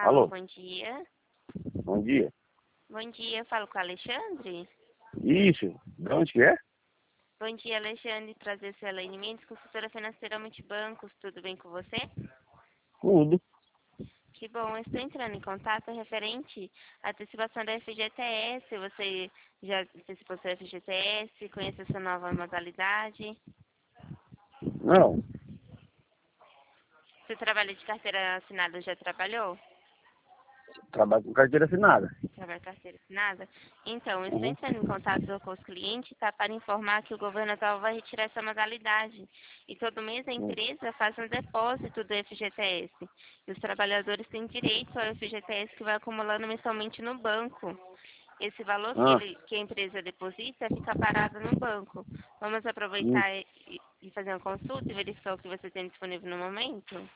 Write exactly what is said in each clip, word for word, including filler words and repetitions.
Alô, bom dia. bom dia. Bom dia, eu falo com o Alexandre. Isso, de onde que é? Bom dia, Alexandre. Prazer, ser Elaine Mendes, consultora financeira Multibancos. Tudo bem com você? Tudo. Que bom, eu estou entrando em contato referente à antecipação da F G T S. Você já antecipou sua F G T S? Conhece essa nova modalidade? Não, Você trabalha de carteira assinada, já trabalhou? trabalho com carteira assinada. Trabalha carteira assinada? Então, eu estou Uhum. entrando em contato com os clientes, tá, para informar que o governo atual vai retirar essa modalidade. E todo mês a Hum. empresa faz um depósito do F G T S. E os trabalhadores têm direito ao F G T S que vai acumulando mensalmente no banco. Esse valor que, Ah, ele, que a empresa deposita fica parado no banco. Vamos hum. aproveitar e, e fazer uma consulta e verificar o que você tem disponível no momento?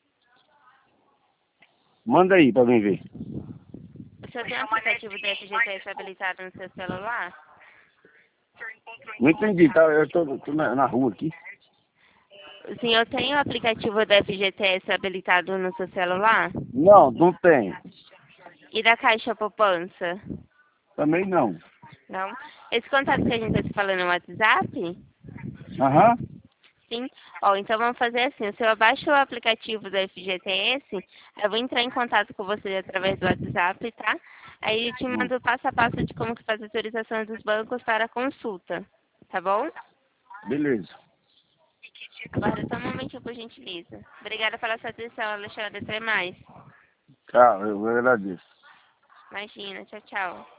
Manda aí pra mim ver. O senhor tem o aplicativo do F G T S habilitado no seu celular? Não entendi, tá? Eu tô, tô na, na rua aqui. O senhor tem o aplicativo da F G T S habilitado no seu celular? Não, não tem. E da Caixa Poupança? Também não. Não? Esse contato que a gente está se falando no WhatsApp? Aham. Sim. Ó, então vamos fazer assim, o senhor abaixa o aplicativo da F G T S, eu vou entrar em contato com você através do WhatsApp, tá? Aí eu te Hum. mando o passo a passo de como que faz a autorização dos bancos para a consulta, tá bom? Beleza. Agora só um momentinho, por gentileza. Obrigada pela sua atenção, Alexandre. Até mais. Tchau, eu agradeço. Imagina. Tchau, tchau.